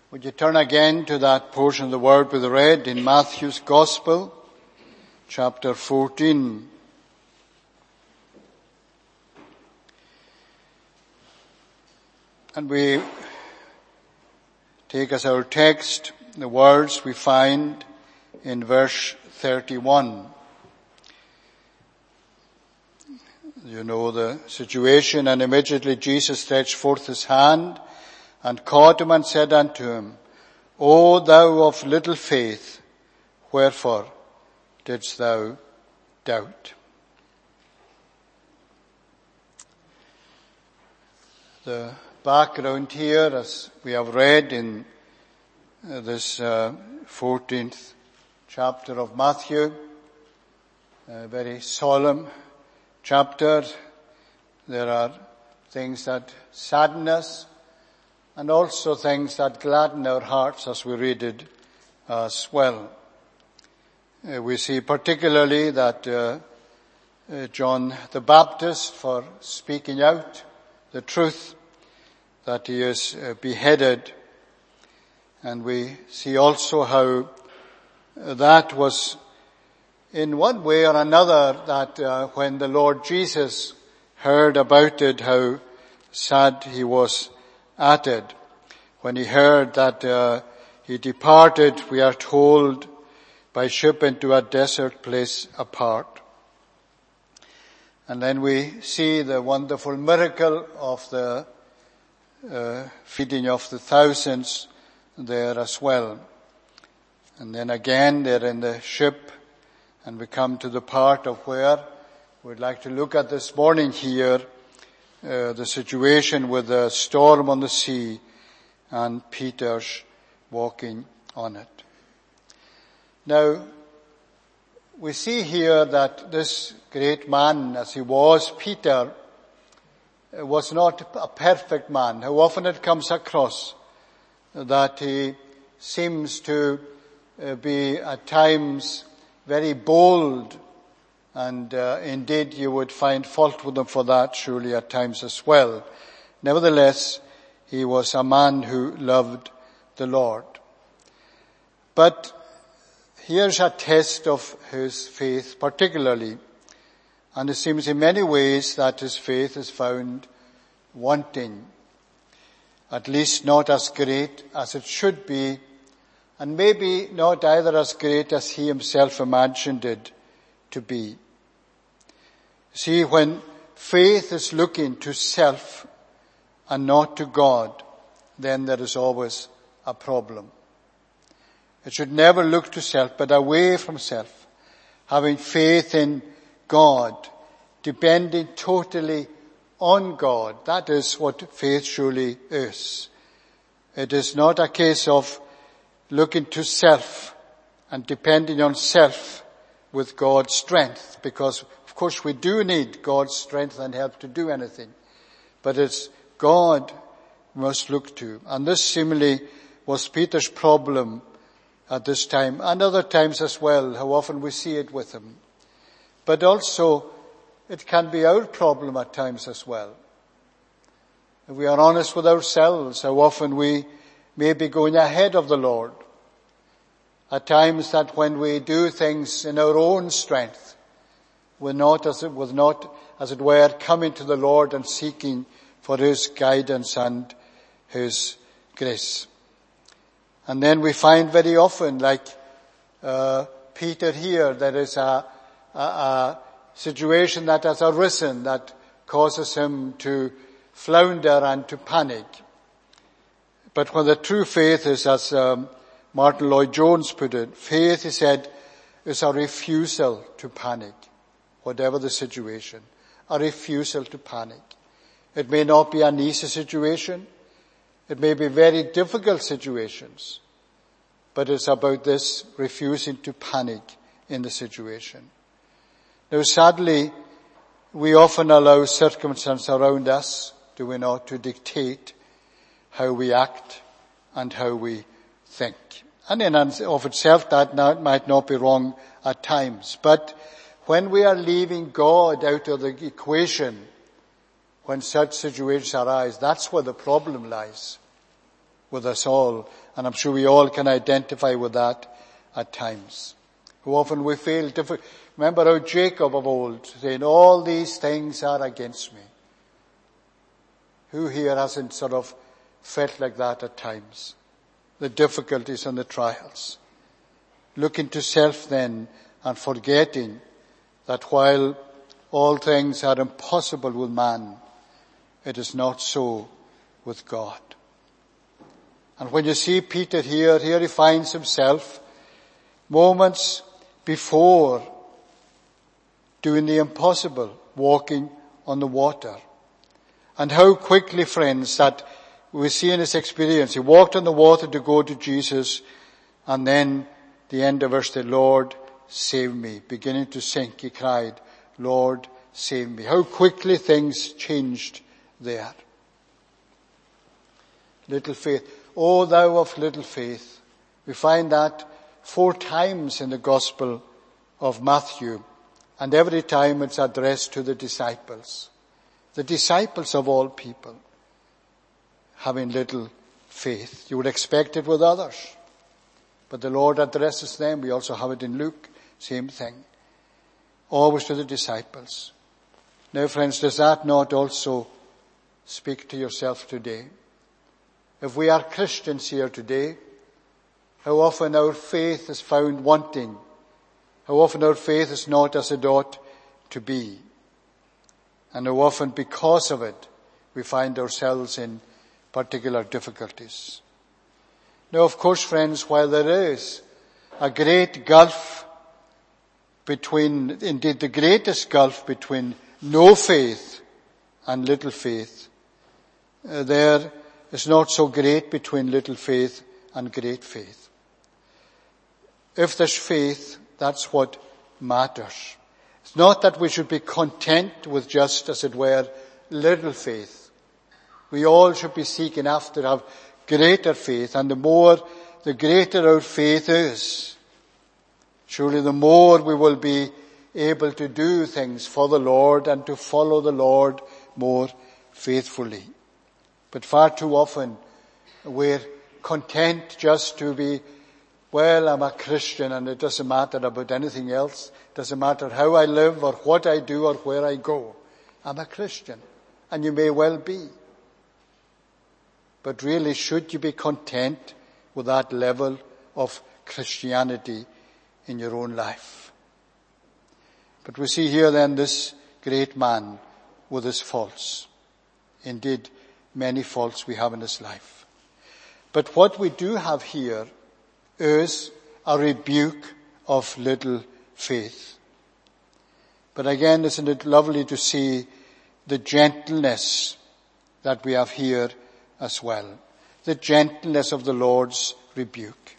Would you turn again to that portion of the word we read in Matthew's Gospel, chapter 14. And we take as our text the words we find in verse 31. You know the situation, and immediately Jesus stretched forth his hand and caught him and said unto him, O thou of little faith, wherefore didst thou doubt? The background here, as we have read in this 14th chapter of Matthew, a very solemn chapter. There are things that sadden us and also things that gladden our hearts as we read it as well. We see particularly that John the Baptist, for speaking out the truth, that he is beheaded. And we see also how that was in one way or another that when the Lord Jesus heard about it, how sad he was at it. When he heard that he departed, we are told, by ship into a desert place apart. And then we see the wonderful miracle of the feeding of the thousands there as well. And then again they're in the ship, and we come to the part of where we'd like to look at this morning here, the situation with the storm on the sea and Peter's walking on it. Now, we see here that this great man, as he was, Peter, was not a perfect man. How often it comes across that he seems to be at times very bold, and indeed you would find fault with him for that surely at times as well. Nevertheless, he was a man who loved the Lord. But here's a test of his faith particularly, and it seems in many ways that his faith is found wanting, at least not as great as it should be, and maybe not either as great as he himself imagined it to be. See, when faith is looking to self and not to God, then there is always a problem. It should never look to self, but away from self, having faith in God, depending totally on God. That is what faith surely is. It is not a case of looking to self and depending on self with God's strength, because of course we do need God's strength and help to do anything. But it's God we must look to. And this seemingly was Peter's problem at this time, and other times as well, how often we see it with him. But also, it can be our problem at times as well. If we are honest with ourselves, how often we may be going ahead of the Lord. At times that when we do things in our own strength, we're not, as it were, coming to the Lord and seeking for his guidance and his grace. And then we find very often, like Peter here, there is a situation that has arisen that causes him to flounder and to panic. But when the true faith is, as Martin Lloyd-Jones put it, faith, he said, is a refusal to panic, whatever the situation, a refusal to panic. It may not be an easy situation. It may be very difficult situations, but it's about this refusing to panic in the situation. Now, sadly, we often allow circumstances around us, do we not, to dictate how we act and how we think. And in and of itself, that might not be wrong at times. But when we are leaving God out of the equation, when such situations arise, that's where the problem lies. with us all. And I'm sure we all can identify with that at times. How often we feel different. Remember how Jacob of old saying, all these things are against me. Who here hasn't sort of felt like that at times? The difficulties and the trials. Looking to self then and forgetting that while all things are impossible with man, it is not so with God. And when you see Peter here he finds himself moments before doing the impossible, walking on the water. And how quickly, friends, that we see in his experience. He walked on the water to go to Jesus, and then the end of verse, the Lord, save me. Beginning to sink, he cried, Lord, save me. How quickly things changed there. Little faith. O thou of little faith. We find that 4 times in the Gospel of Matthew, and every time it's addressed to the disciples. The disciples of all people having little faith. You would expect it with others, but the Lord addresses them. We also have it in Luke, same thing. Always to the disciples. Now friends, does that not also speak to yourself today? If we are Christians here today, how often our faith is found wanting. How often our faith is not as it ought to be. And how often because of it, we find ourselves in particular difficulties. Now, of course, friends, while there is a great gulf between, indeed the greatest gulf between no faith and little faith, there is not so great between little faith and great faith. If there's faith, that's what matters. It's not that we should be content with just, as it were, little faith. We all should be seeking after have greater faith, and the greater our faith is, surely the more we will be able to do things for the Lord and to follow the Lord more faithfully. But far too often we're content just to be, well, I'm a Christian and it doesn't matter about anything else. It doesn't matter how I live or what I do or where I go. I'm a Christian. And you may well be. But really, should you be content with that level of Christianity in your own life? But we see here then this great man with his faults. Indeed, many faults we have in his life. But what we do have here is a rebuke of little faith. But again, isn't it lovely to see the gentleness that we have here as well? The gentleness of the Lord's rebuke.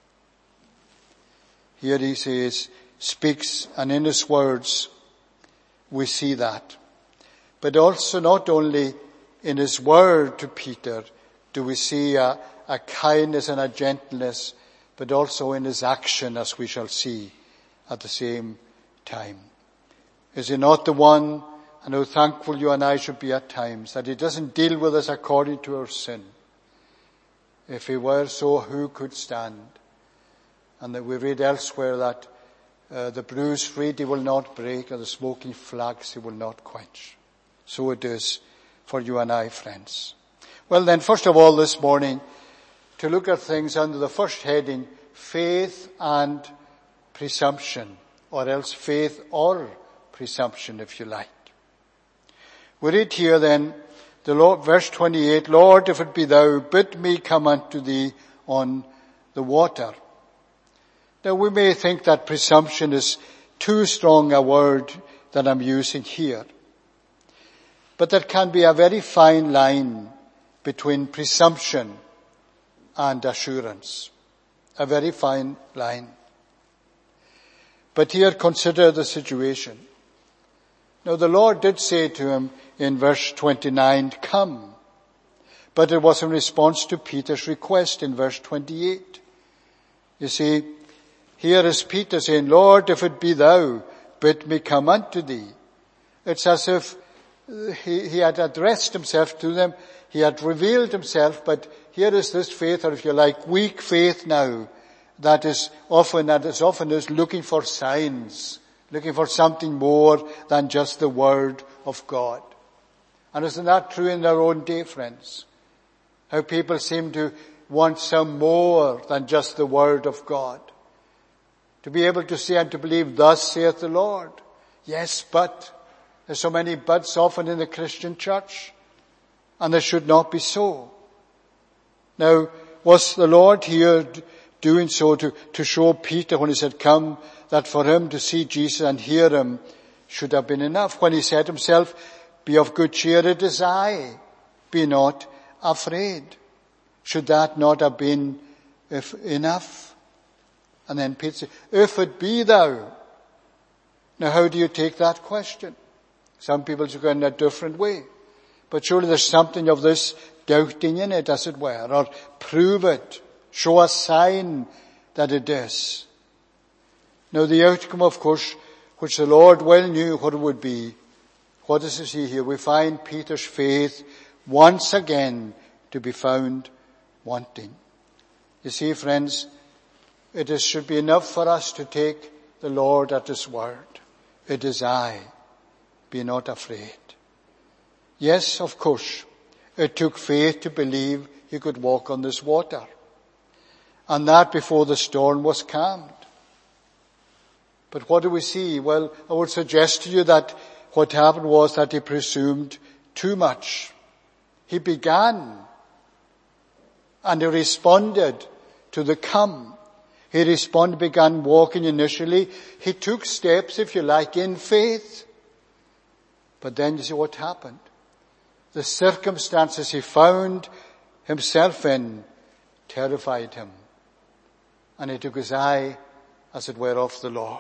Here he says, speaks, and in his words we see that. But also not only in his word to Peter do we see a kindness and a gentleness, but also in his action, as we shall see at the same time. Is he not the one, and how thankful you and I should be at times, that he doesn't deal with us according to our sin. If he were so, who could stand? And that we read elsewhere that the bruised reed he will not break, and the smoking flax he will not quench. So it is for you and I, friends. Well then, first of all this morning, to look at things under the first heading, faith and presumption, or else faith or presumption, if you like. We read here then, the Lord, verse 28, Lord, if it be thou, bid me come unto thee on the water. Now we may think that presumption is too strong a word that I'm using here. But there can be a very fine line between presumption and assurance. A very fine line. But here consider the situation. Now the Lord did say to him in verse 29, come. But it was in response to Peter's request in verse 28. You see, here is Peter saying, Lord, if it be thou, bid me come unto thee. It's as if he had addressed himself to them. He had revealed himself, but here is this faith, or if you like, weak faith now, that is often is looking for signs, looking for something more than just the Word of God. And isn't that true in our own day, friends? How people seem to want some more than just the Word of God. To be able to say and to believe, thus saith the Lord. Yes, but there's so many buts often in the Christian church, and there should not be so. Now, was the Lord here doing so to show Peter when he said, come, that for him to see Jesus and hear him should have been enough? When he said himself, be of good cheer, it is I, be not afraid. Should that not have been enough? And then Peter said, if it be thou. Now how do you take that question? Some people go in a different way. But surely there's something of this doubting in it, as it were, or prove it, show a sign that it is. Now the outcome, of course, which the Lord well knew what it would be, what does he see here? We find Peter's faith once again to be found wanting. You see, friends, should be enough for us to take the Lord at his word. It is I, be not afraid. Yes, of course, it took faith to believe he could walk on this water. And that before the storm was calmed. But what do we see? Well, I would suggest to you that what happened was that he presumed too much. He began and he responded to the come. He began walking initially. He took steps, if you like, in faith. But then you see what happened. The circumstances he found himself in terrified him. And he took his eye, as it were, off the Lord.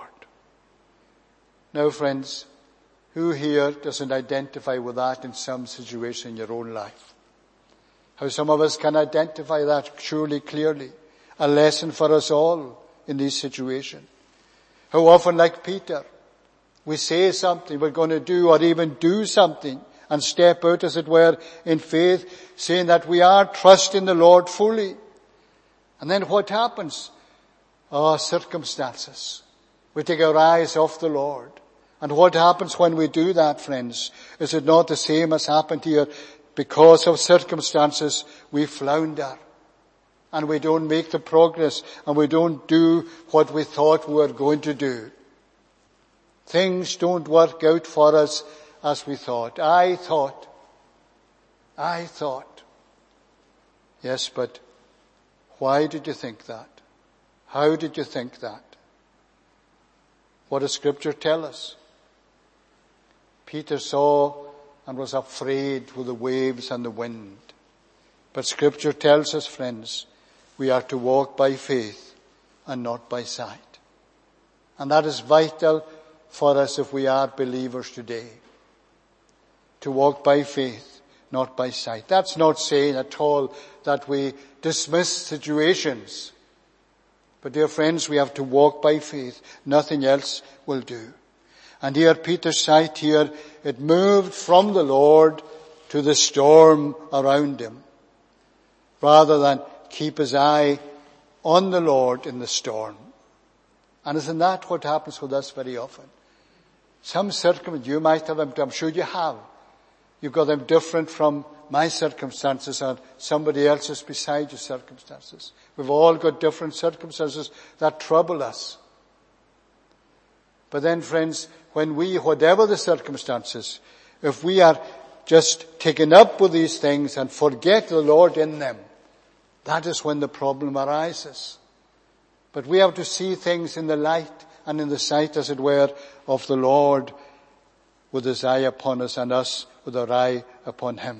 Now, friends, who here doesn't identify with that in some situation in your own life? How some of us can identify that surely clearly. A lesson for us all in this situation. How often, like Peter, we say something we're going to do, or even do something, and step out, as it were, in faith, saying that we are trusting the Lord fully. And then what happens? Circumstances. We take our eyes off the Lord. And what happens when we do that, friends? Is it not the same as happened here? Because of circumstances, we flounder. And we don't make the progress, and we don't do what we thought we were going to do. Things don't work out for us as we thought. I thought. Yes, but why did you think that? How did you think that? What does Scripture tell us? Peter saw and was afraid with the waves and the wind. But Scripture tells us, friends, we are to walk by faith and not by sight. And that is vital for us if we are believers today. To walk by faith, not by sight. That's not saying at all that we dismiss situations. But dear friends, we have to walk by faith. Nothing else will do. And here Peter's sight here, it moved from the Lord to the storm around him. Rather than keep his eye on the Lord in the storm. And isn't that what happens with us very often? Some circumstances, you might have them, I'm sure you have. You've got them different from my circumstances or somebody else's beside your circumstances. We've all got different circumstances that trouble us. But then, friends, when whatever the circumstances, if we are just taken up with these things and forget the Lord in them, that is when the problem arises. But we have to see things in the light and in the sight, as it were, of the Lord, with his eye upon us and us with our eye upon him.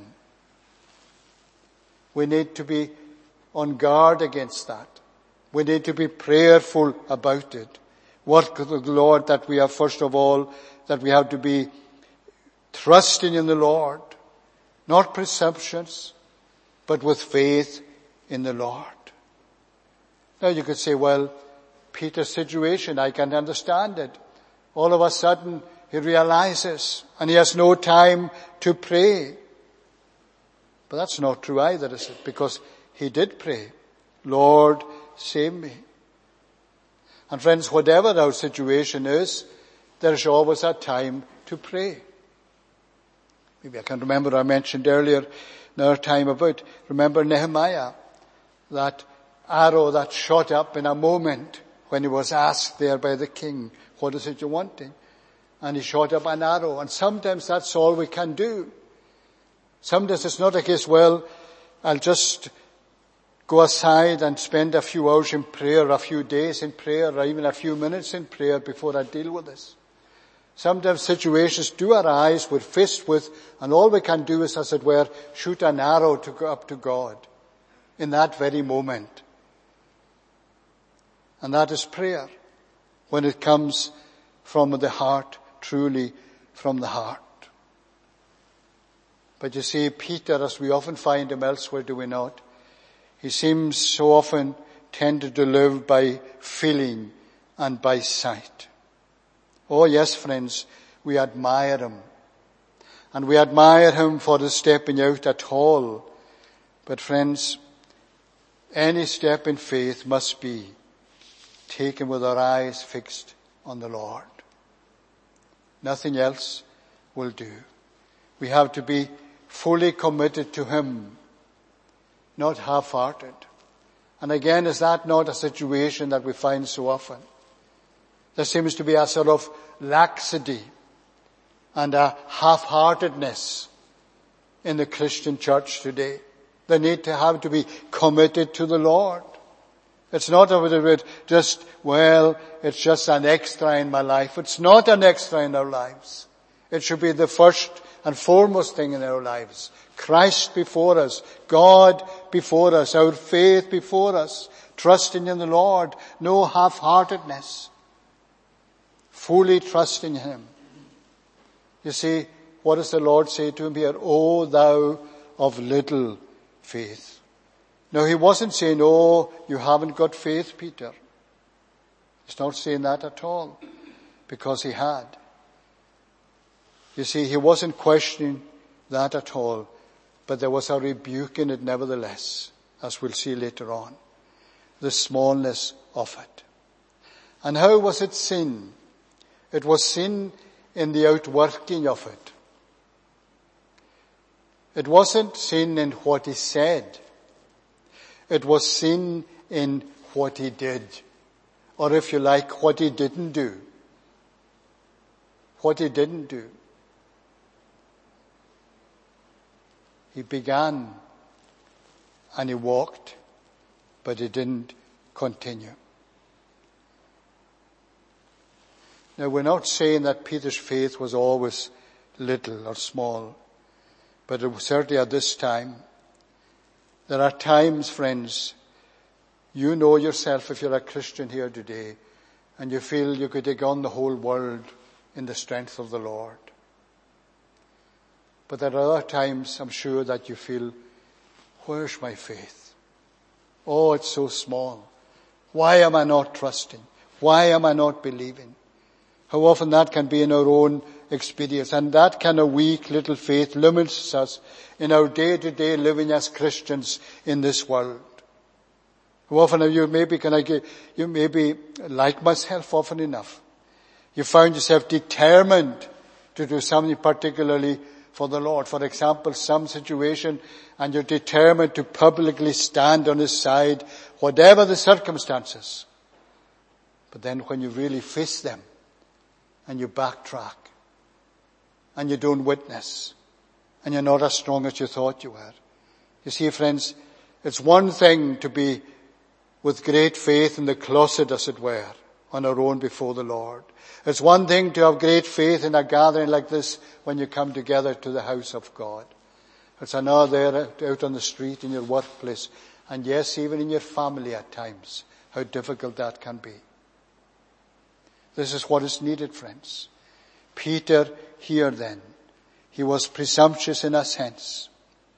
We need to be on guard against that. We need to be prayerful about it. Work with the Lord that we have, first of all, that we have to be trusting in the Lord, not presumptions, but with faith in the Lord. Now you could say, well, Peter's situation, I can understand it. All of a sudden, he realizes, and he has no time to pray. But that's not true either, is it? Because he did pray, Lord, save me. And friends, whatever our situation is, there's always a time to pray. Maybe I can remember I mentioned earlier another time about, remember Nehemiah, that arrow that shot up in a moment when he was asked there by the king, what is it you're wanting? And he shot up an arrow. And sometimes that's all we can do. Sometimes it's not a case, well, I'll just go aside and spend a few hours in prayer, a few days in prayer, or even a few minutes in prayer before I deal with this. Sometimes situations do arise we're faced with, and all we can do is, as it were, shoot an arrow to go up to God in that very moment. And that is prayer, when it comes from the heart, truly from the heart. But you see, Peter, as we often find him elsewhere, do we not? He seems so often tended to live by feeling and by sight. Oh yes, friends, we admire him. And we admire him for his stepping out at all. But friends, any step in faith must be taken with our eyes fixed on the Lord. Nothing else will do. We have to be fully committed to him, not half-hearted. And again, is that not a situation that we find so often? There seems to be a sort of laxity and a half-heartedness in the Christian church today. They need to have to be committed to the Lord. It's not about just, well, it's just an extra in my life. It's not an extra in our lives. It should be the first and foremost thing in our lives. Christ before us, God before us, our faith before us, trusting in the Lord, no half-heartedness, fully trusting him. You see, what does the Lord say to him here? O thou of little faith. No, he wasn't saying, oh, you haven't got faith, Peter. He's not saying that at all, because he had. You see, he wasn't questioning that at all, but there was a rebuke in it nevertheless, as we'll see later on. The smallness of it. And how was it sin? It was sin in the outworking of it. It wasn't sin in what he said. It was sin in what he did. Or if you like, what he didn't do. What he didn't do. He began and he walked, but he didn't continue. Now, we're not saying that Peter's faith was always little or small, but it was certainly at this time. There are times, friends, you know yourself if you're a Christian here today, and you feel you could take on the whole world in the strength of the Lord. But there are other times, I'm sure, that you feel, where's my faith? Oh, it's so small. Why am I not trusting? Why am I not believing? How often that can be in our own experience. And that kind of weak little faith limits us in our day-to-day living as Christians in this world. How often have you maybe like myself often enough. You found yourself determined to do something particularly for the Lord. For example, some situation, and you're determined to publicly stand on his side, whatever the circumstances. But then when you really face them, and you backtrack, and you don't witness, and you're not as strong as you thought you were. You see, friends, it's one thing to be with great faith in the closet, as it were, on our own before the Lord. It's one thing to have great faith in a gathering like this when you come together to the house of God. It's another there out on the street, in your workplace, and yes, even in your family at times, how difficult that can be. This is what is needed, friends. Peter here then, he was presumptuous in a sense.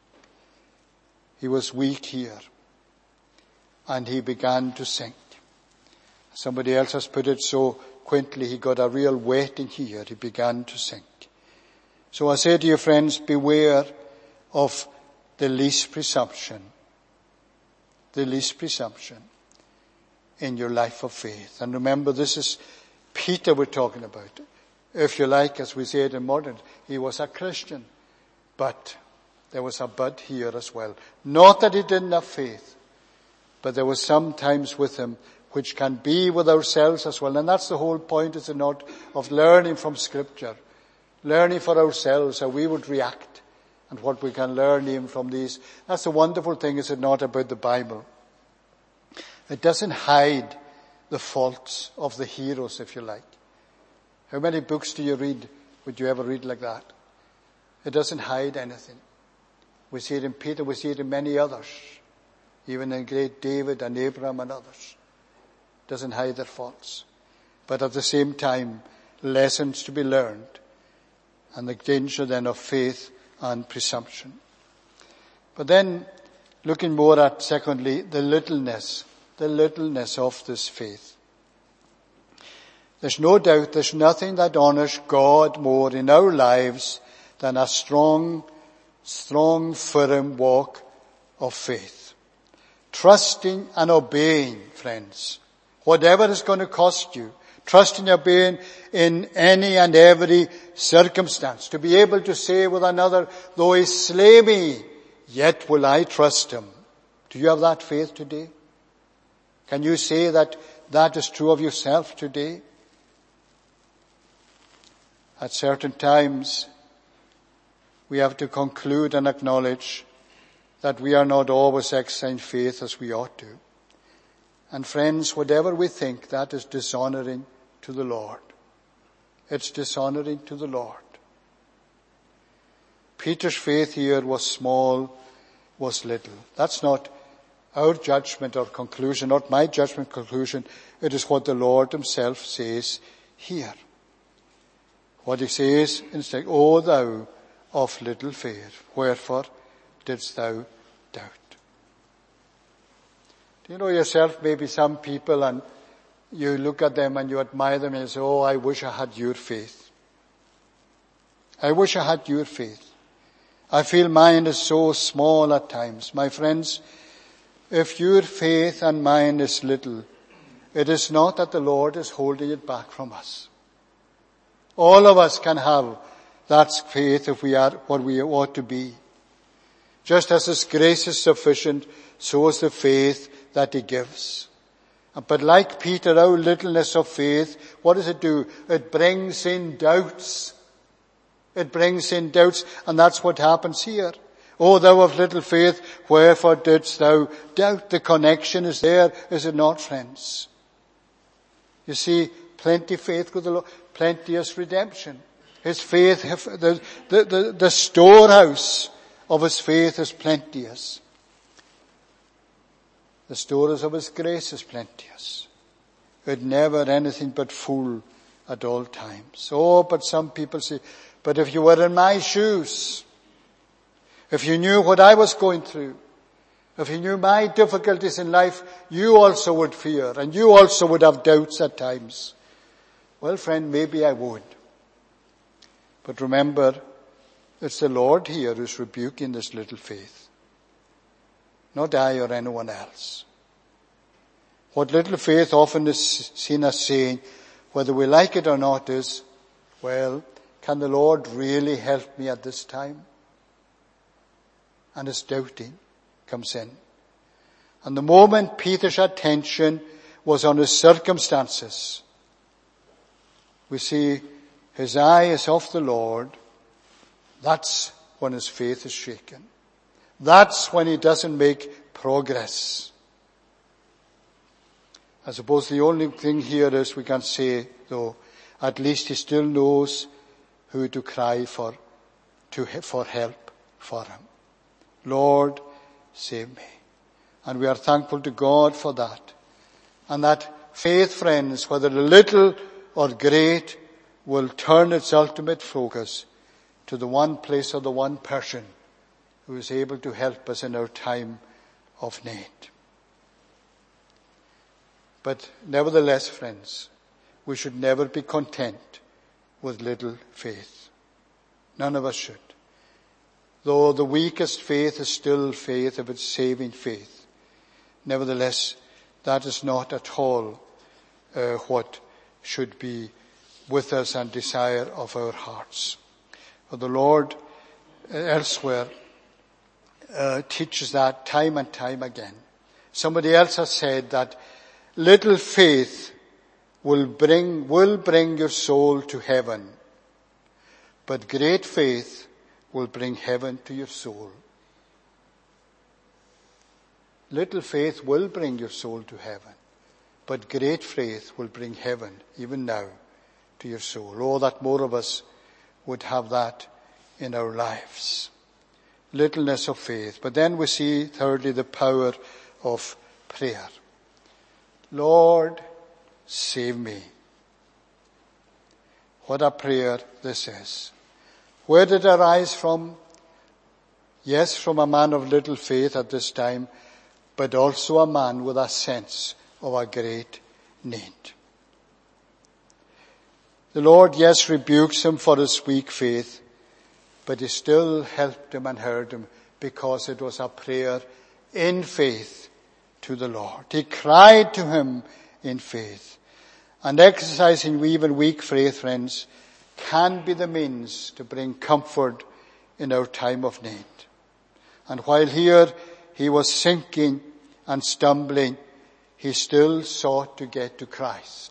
He was weak here. And he began to sink. Somebody else has put it so quaintly, he got a real wetting here. He began to sink. So I say to you, friends, beware of the least presumption the least presumption in your life of faith. And remember, this is Peter we're talking about. If you like, as we say it in modern, he was a Christian. But there was a but here as well. Not that he didn't have faith, but there was some times with him which can be with ourselves as well. And that's the whole point, is it not, of learning from Scripture. Learning for ourselves how we would react and what we can learn even from these. That's the wonderful thing, is it not, about the Bible. It doesn't hide the faults of the heroes, if you like. How many books do you read? Would you ever read like that? It doesn't hide anything. We see it in Peter, we see it in many others. Even in great David and Abraham and others. It doesn't hide their faults. But at the same time, lessons to be learned. And the danger then of faith and presumption. But then, looking more at, secondly, the littleness of this faith. There's no doubt there's nothing that honors God more in our lives than a strong, firm walk of faith. Trusting and obeying, friends. Whatever it's going to cost you. Trusting and obeying in any and every circumstance. To be able to say with another, though he slay me, yet will I trust him. Do you have that faith today? Can you say that that is true of yourself today? At certain times, we have to conclude and acknowledge that we are not always exercising faith as we ought to. And friends, whatever we think, that is dishonoring to the Lord. It's dishonoring to the Lord. Peter's faith here was small, was little. That's not our judgment or conclusion, not my judgment conclusion. It is what the Lord himself says here. What he says instead, O thou of little faith, wherefore didst thou doubt? Do you know yourself, maybe some people, and you look at them and you admire them and you say, oh, I wish I had your faith. I wish I had your faith. I feel mine is so small at times. My friends, if your faith and mine is little, it is not that the Lord is holding it back from us. All of us can have that faith if we are what we ought to be. Just as his grace is sufficient, so is the faith that he gives. But like Peter, our littleness of faith, what does it do? It brings in doubts. It brings in doubts, and that's what happens here. O thou of little faith, wherefore didst thou doubt? The connection is there, is it not, friends? You see, plenty faith with the Lord, plenteous redemption. His faith, the storehouse of his faith is plenteous. The storehouse of his grace is plenteous. It never anything but full at all times. Oh, but some people say, but if you were in my shoes, if you knew what I was going through, if you knew my difficulties in life, you also would fear and you also would have doubts at times. Well, friend, maybe I would. But remember, it's the Lord here who's rebuking this little faith. Not I or anyone else. What little faith often is seen as saying, whether we like it or not, is, well, can the Lord really help me at this time? And his doubting comes in. And the moment Peter's attention was on his circumstances, we see his eye is off the Lord. That's when his faith is shaken. That's when he doesn't make progress. I suppose the only thing here is we can say, though, at least he still knows who to cry for help for him. Lord, save me. And we are thankful to God for that. And that faith, friends, whether little or great, will turn its ultimate focus to the one place or the one person who is able to help us in our time of need. But nevertheless, friends, we should never be content with little faith. None of us should. Though the weakest faith is still faith if it's saving faith. Nevertheless, that is not at all what should be with us and desire of our hearts. For the Lord elsewhere teaches that time and time again. Somebody else has said that little faith will bring your soul to heaven, but great faith will bring heaven to your soul. Little faith will bring your soul to heaven, but great faith will bring heaven, even now, to your soul. Oh, that more of us would have that in our lives. Littleness of faith. But then we see, thirdly, the power of prayer. Lord, save me. What a prayer this is. Where did it arise from? Yes, from a man of little faith at this time, but also a man with a sense of a great need. The Lord, yes, rebukes him for his weak faith, but he still helped him and heard him because it was a prayer in faith to the Lord. He cried to him in faith. And exercising even weak faith, friends, can be the means to bring comfort in our time of need. And while here he was sinking and stumbling, he still sought to get to Christ.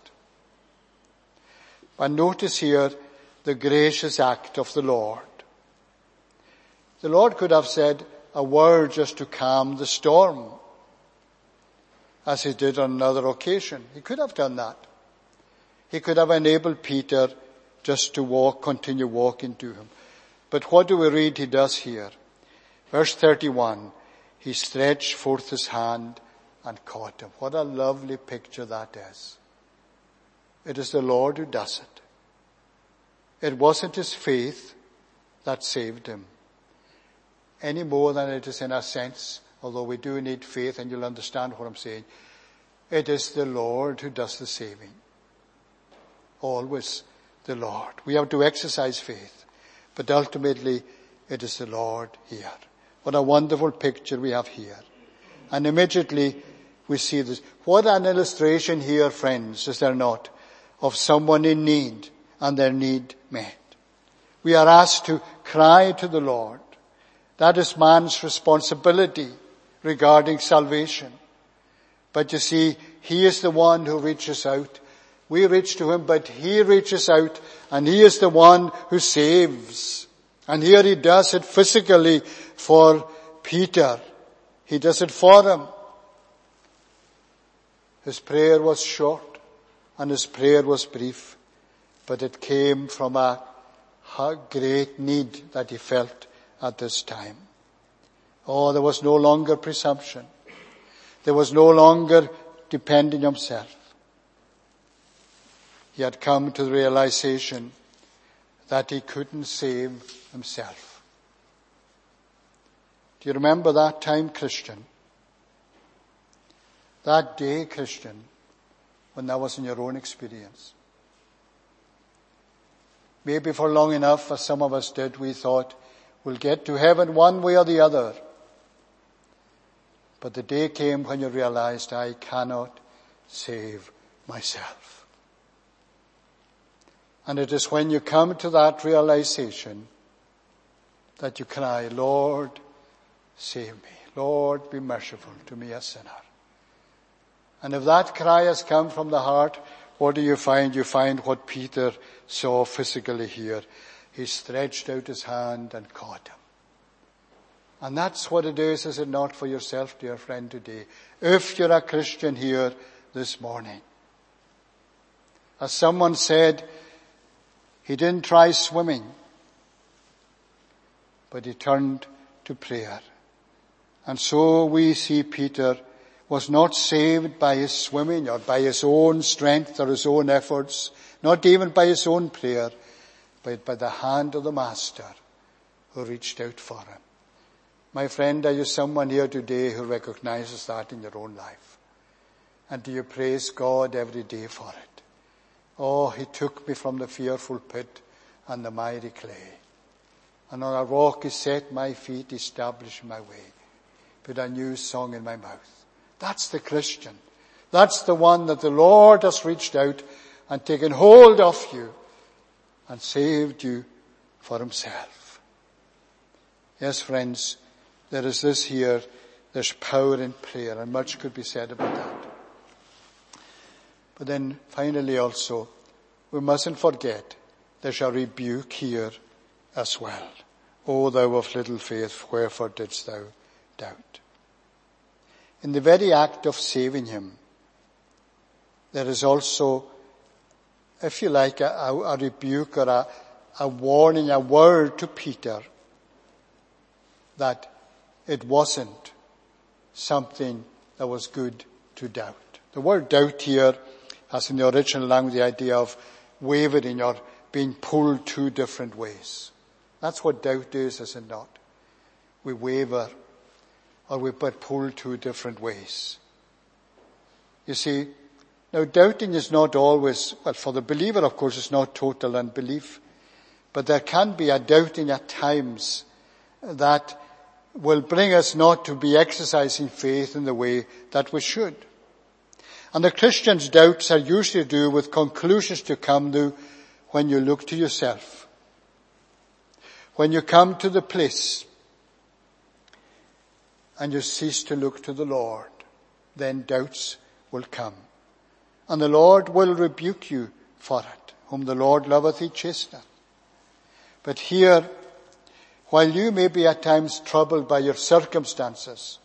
But notice here the gracious act of the Lord. The Lord could have said a word just to calm the storm, as he did on another occasion. He could have done that. He could have enabled Peter just to continue walking to him. But what do we read he does here? Verse 31, he stretched forth his hand and caught him. What a lovely picture that is. It is the Lord who does it. It wasn't his faith that saved him, any more than it is in a sense, although we do need faith, and you'll understand what I'm saying. It is the Lord who does the saving. Always the Lord. We have to exercise faith, but ultimately it is the Lord here. What a wonderful picture we have here. And immediately we see this. What an illustration here, friends, is there not, of someone in need and their need met. We are asked to cry to the Lord. That is man's responsibility regarding salvation. But you see, he is the one who reaches out. We reach to him, but he reaches out, and he is the one who saves. And here he does it physically for Peter. He does it for him. His prayer was short and his prayer was brief, but it came from a great need that he felt at this time. Oh, there was no longer presumption. There was no longer depending on himself. He had come to the realization that he couldn't save himself. Do you remember that time, Christian? That day, Christian, when that was in your own experience? Maybe for long enough, as some of us did, we thought, we'll get to heaven one way or the other. But the day came when you realized, I cannot save myself. And it is when you come to that realization that you cry, Lord, save me. Lord, be merciful to me, a sinner. And if that cry has come from the heart, what do you find? You find what Peter saw physically here. He stretched out his hand and caught him. And that's what it is it not, for yourself, dear friend, today? If you're a Christian here this morning. As someone said, he didn't try swimming, but he turned to prayer. And so we see Peter was not saved by his swimming or by his own strength or his own efforts, not even by his own prayer, but by the hand of the Master who reached out for him. My friend, are you someone here today who recognizes that in your own life? And do you praise God every day for it? Oh, he took me from the fearful pit and the miry clay. And on a rock he set my feet, established my way. Put a new song in my mouth. That's the Christian. That's the one that the Lord has reached out and taken hold of you and saved you for himself. Yes, friends, there is this here. There's power in prayer, and much could be said about that. But then finally also, we mustn't forget there's a rebuke here as well. O thou of little faith, wherefore didst thou doubt? In the very act of saving him, there is also, if you like, a rebuke or a warning, a word to Peter that it wasn't something that was good to doubt. The word doubt here has in the original language the idea of wavering or being pulled two different ways. That's what doubt is it not? We waver or we get pulled two different ways. You see, now doubting is not always, well, for the believer of course it's not total unbelief, but there can be a doubting at times that will bring us not to be exercising faith in the way that we should. And the Christian's doubts are usually to do with conclusions to come to when you look to yourself. When you come to the place and you cease to look to the Lord, then doubts will come. And the Lord will rebuke you for it. Whom the Lord loveth, he chasteneth. But here, while you may be at times troubled by your circumstances,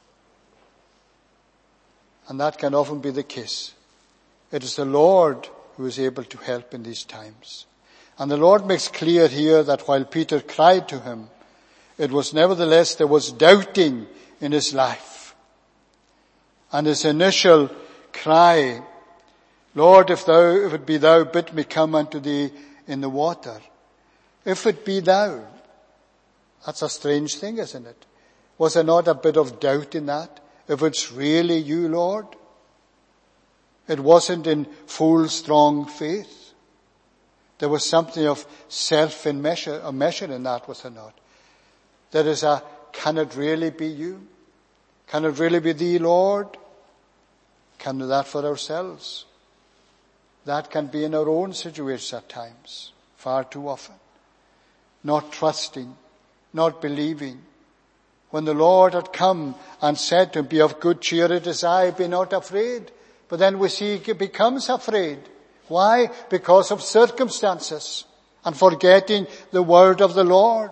and that can often be the case, it is the Lord who is able to help in these times. And the Lord makes clear here that while Peter cried to him, it was nevertheless there was doubting in his life. And his initial cry, Lord, if it be thou, bid me come unto thee in the water. If it be thou. That's a strange thing, isn't it? Was there not a bit of doubt in that? If it's really you, Lord? It wasn't in full, strong faith. There was something of measure in that, was there not? There is can it really be you? Can it really be thee, Lord? Can we do that for ourselves? That can be in our own situations at times, far too often. Not trusting, not believing. When the Lord had come and said to him, be of good cheer, it is I, be not afraid. But then we see he becomes afraid. Why? Because of circumstances and forgetting the word of the Lord.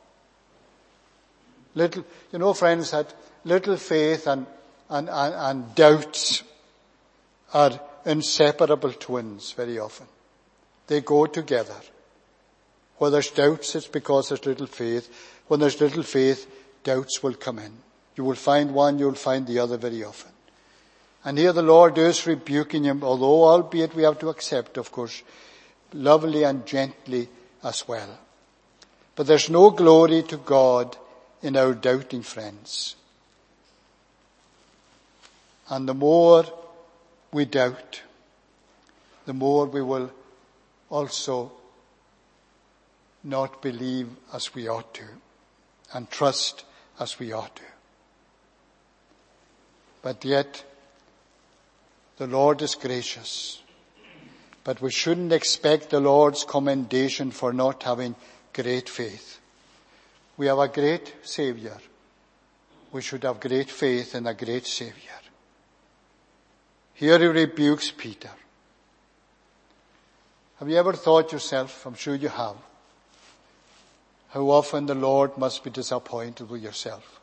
Friends, that little faith and doubts are inseparable twins very often. They go together. Where there's doubts, it's because there's little faith. When there's little faith, doubts will come in. You will find one, you'll find the other very often. And here the Lord is rebuking him, although albeit we have to accept, of course, lovely and gently as well. But there's no glory to God in our doubting, friends. And the more we doubt, the more we will also not believe as we ought to and trust as we ought to. But yet, the Lord is gracious. But we shouldn't expect the Lord's commendation for not having great faith. We have a great Savior. We should have great faith in a great Savior. Here he rebukes Peter. Have you ever thought yourself, I'm sure you have, how often the Lord must be disappointed with yourself?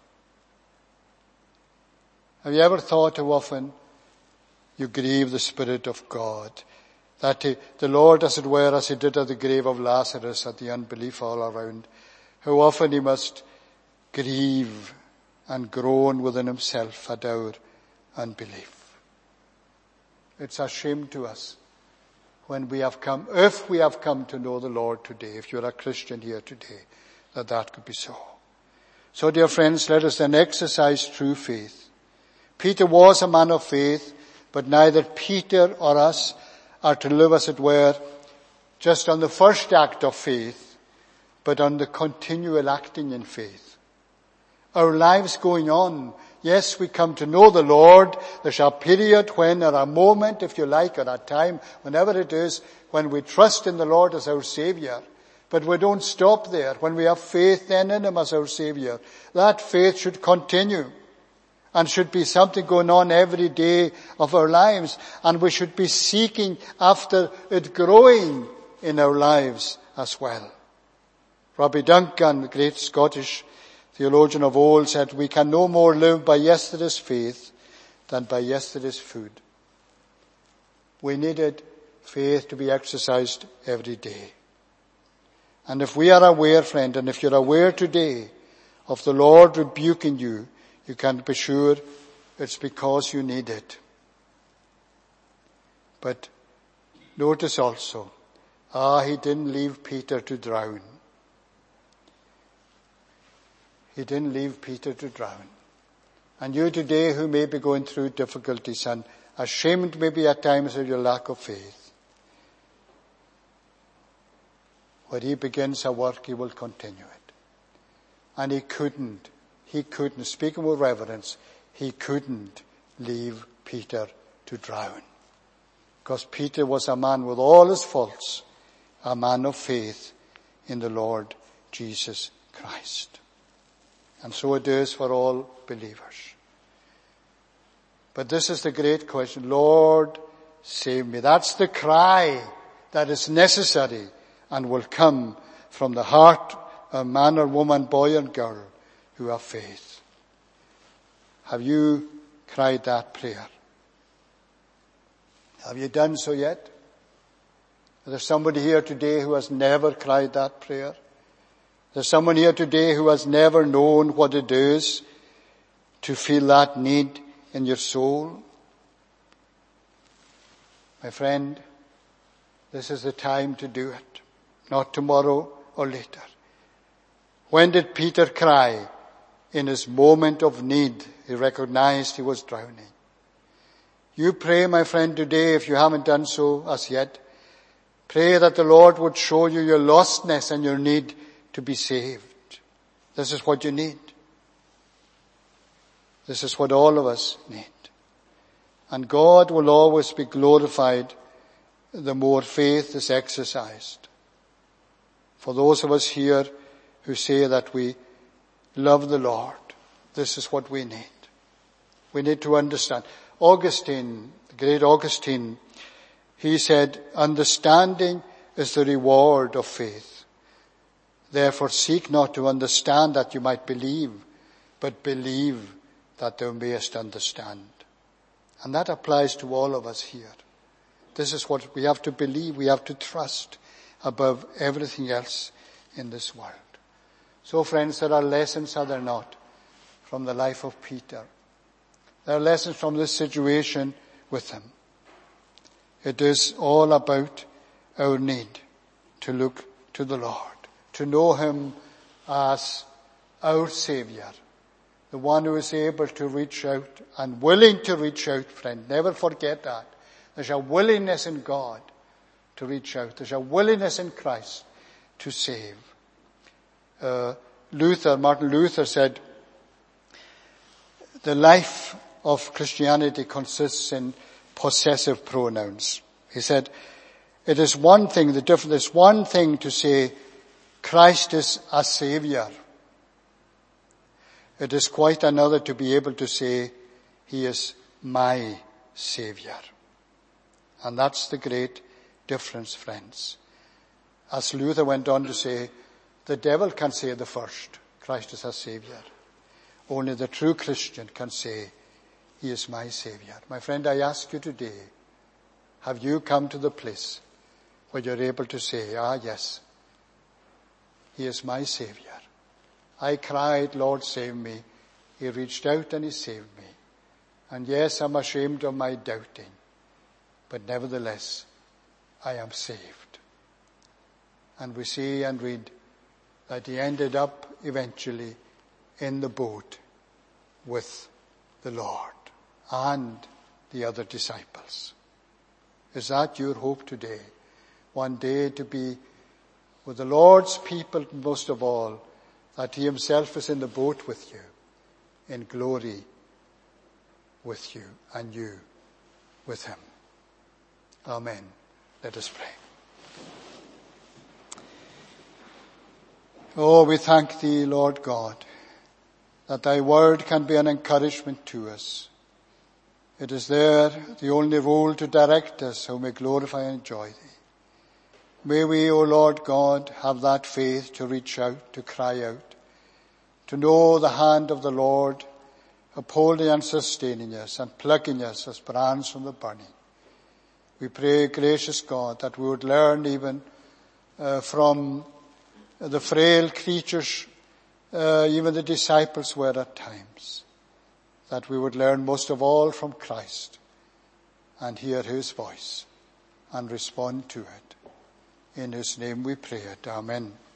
Have you ever thought how often you grieve the Spirit of God? That the Lord, as it were, as he did at the grave of Lazarus, at the unbelief all around, how often he must grieve and groan within himself at our unbelief. It's a shame to us when we have come, if we have come to know the Lord today, if you're a Christian here today, that could be so. So, dear friends, let us then exercise true faith. Peter was a man of faith, but neither Peter or us are to live, as it were, just on the first act of faith, but on the continual acting in faith. Our lives going on, Yes, we come to know the Lord. There's a period when, or a moment, if you like, or a time, whenever it is, when we trust in the Lord as our Saviour. But we don't stop there. When we have faith then in Him as our Saviour, that faith should continue and should be something going on every day of our lives. And we should be seeking after it growing in our lives as well. Robbie Duncan, the great Scottish theologian of old, said, we can no more live by yesterday's faith than by yesterday's food. We needed faith to be exercised every day. And if we are aware, friend, and if you're aware today of the Lord rebuking you, you can be sure it's because you need it. But notice also, He didn't leave Peter to drown. He didn't leave Peter to drown. And you today who may be going through difficulties and ashamed maybe at times of your lack of faith, when He begins a work, He will continue it. And He couldn't, speaking with reverence, He couldn't leave Peter to drown. Because Peter was a man with all his faults, a man of faith in the Lord Jesus Christ. And so it is for all believers. But this is the great question. Lord, save me. That's the cry that is necessary and will come from the heart of man or woman, boy or girl who have faith. Have you cried that prayer? Have you done so yet? Is there somebody here today who has never cried that prayer? There's someone here today who has never known what it is to feel that need in your soul. My friend, this is the time to do it, not tomorrow or later. When did Peter cry? In his moment of need, he recognized he was drowning. You pray, my friend, today, if you haven't done so as yet, pray that the Lord would show you your lostness and your need to be saved. This is what you need. This is what all of us need. And God will always be glorified the more faith is exercised. For those of us here who say that we love the Lord, this is what we need. We need to understand. Augustine, the great Augustine, he said, understanding is the reward of faith. Therefore seek not to understand that you might believe, but believe that thou mayest understand. And that applies to all of us here. This is what we have to believe, we have to trust above everything else in this world. So friends, there are lessons, are there not, from the life of Peter. There are lessons from this situation with him. It is all about our need to look to the Lord, to know Him as our Saviour, the one who is able to reach out and willing to reach out, friend. Never forget that. There's a willingness in God to reach out. There's a willingness in Christ to save. Martin Luther said, the life of Christianity consists in possessive pronouns. He said, it is one thing, there's one thing to say, Christ is a Saviour. It is quite another to be able to say, He is my Saviour. And that's the great difference, friends. As Luther went on to say, the devil can say the first, Christ is a Saviour. Only the true Christian can say, He is my Saviour. My friend, I ask you today, have you come to the place where you're able to say, yes, He is my Saviour. I cried, Lord, save me. He reached out and He saved me. And yes, I'm ashamed of my doubting, but nevertheless, I am saved. And we see and read that he ended up eventually in the boat with the Lord and the other disciples. Is that your hope today? One day to be with the Lord's people, most of all, that He Himself is in the boat with you in glory with you and you with him. Amen. Let us pray. Oh, we thank thee, Lord God, that thy word can be an encouragement to us. It is there the only rule to direct us who may glorify and enjoy thee. May we, O Lord God, have that faith to reach out, to cry out, to know the hand of the Lord upholding and sustaining us and plucking us as brands from the burning. We pray, gracious God, that we would learn even from the frail creatures, even the disciples were at times, that we would learn most of all from Christ and hear his voice and respond to it. In his name we pray it. Amen.